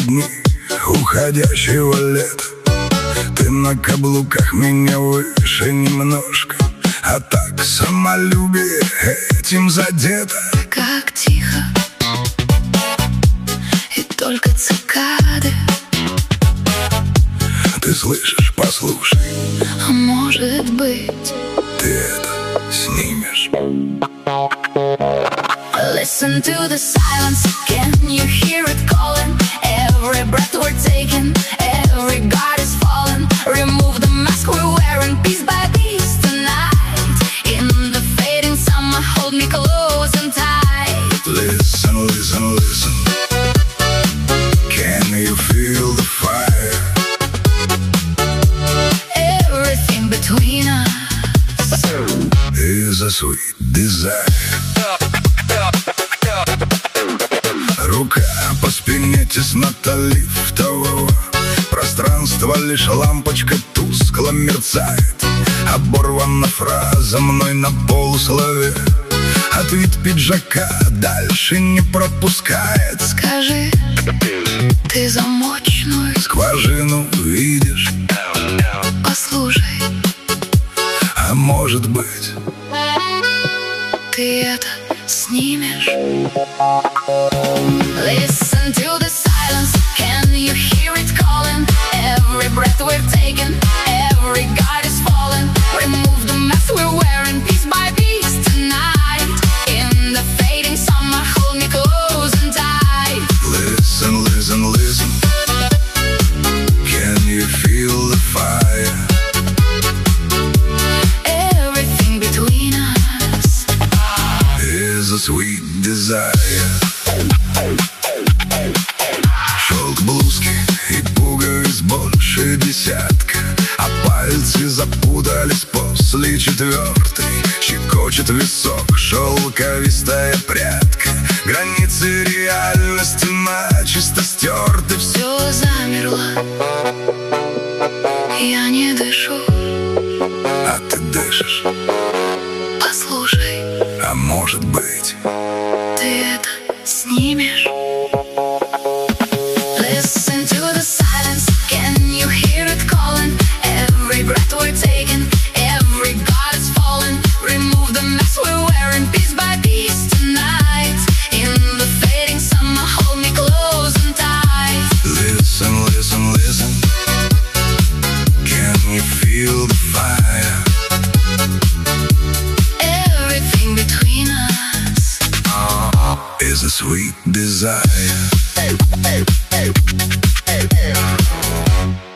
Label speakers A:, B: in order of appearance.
A: дни уходящего лета. Ты на каблуках меня выше немножко, а так самолюбие этим задето.
B: Как тихо, и только цикады.
A: Ты слышишь, послушай,
B: А может быть,
A: ты это снимешь.
B: Listen to the silence, can you hear it calling? Every breath we're taking, every guard is falling. Remove the mask we're wearing, piece by piece tonight. In the fading summer, hold me close and tight.
A: Listen, listen, listen. Can you feel the fire?
B: Everything between us
A: is a sweet desire. Рука по спине, теснота лифтового пространства, лишь лампочка тускло мерцает. Оборвана фраза мной на полуслове, от вид пиджака дальше не пропускает.
B: Скажи, ты замочную
A: скважину видишь?
B: Послушай,
A: а может быть,
B: ты это снимешь? Listen to the silence, can you hear it calling? Every breath we're taking, every guard is falling. Remove the mask we're wearing, piece by piece tonight. In the fading summer, hold me close and tight.
A: Listen, listen, listen. Can you feel the fire?
B: Everything between us
A: is a sweet desire. Шелк блузки и пуговиц больше десятка, а пальцы запутались после четвертой. Щекочет висок шелковистая прядка, границы реальности начисто стерты.
B: все замерло, я не дышу.
A: А ты дышишь?
B: Послушай,
A: а может быть,
B: ты это снимешь? Listen to the silence, can you hear it calling? Every breath we're taking, every guard is falling. Remove the mask we're wearing, piece by piece tonight. In the fading summer, hold me close and tight.
A: Listen, listen, listen. Can you feel the fire?
B: Everything between us
A: is a sweet desire.